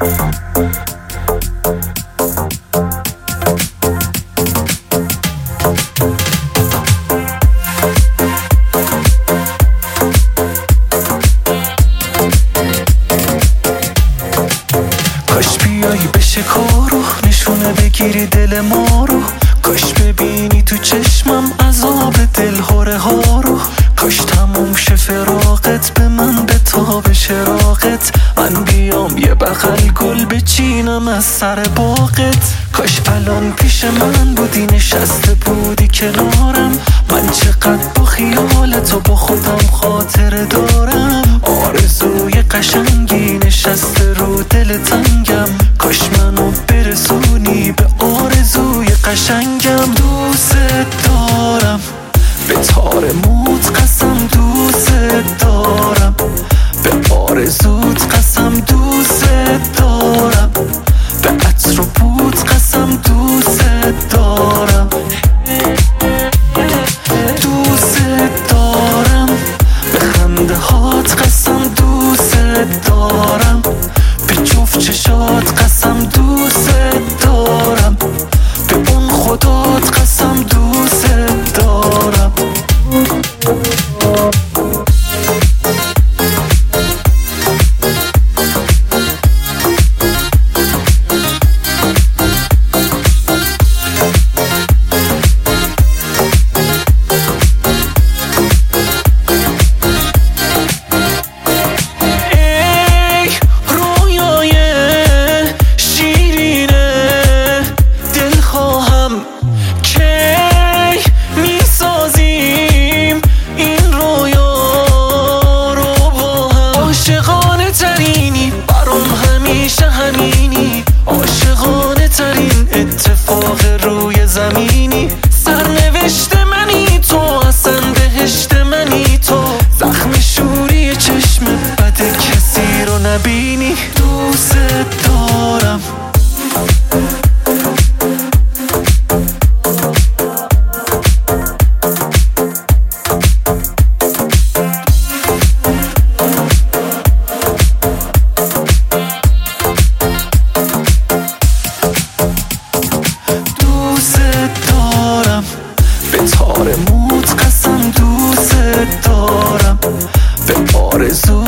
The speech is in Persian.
کاش بیایی بشه کارو نشونه بگیری دل ما رو، کاش ببینی تو چشمم عذاب دلهوره ها رو، کاش تموم شه فراقت به من بتاب شراقت، من بیام یه بغل گل بچینم از سر باغت، کاش الان پیش من بودی نشسته بودی کنارم، من چقدر با خیالت و با خودم خاطره دارم، آرزوی قشنگی نشسته رو دل تنگم، کاش منو برسونی به آرزوی قشنگم. دوست دارم به تار موت قسم، دوست دارم به آرزوت قسم، دوست دارم به عطر و بوت قسم، دوست دارم دوست دارم به خنده هات قسم، دوست دارم به جفت چشات قسم، دوست دارم به اون خدات قسم، دوست دارم. عاشقانه ترین اتفاق روی زمینی، سرنوشت منی تو، اصلا بهشت منی تو، زخم شوری چشم بد کسی رو نبینی، دوست دارم تار موت قسم، دوست دارم به آرزو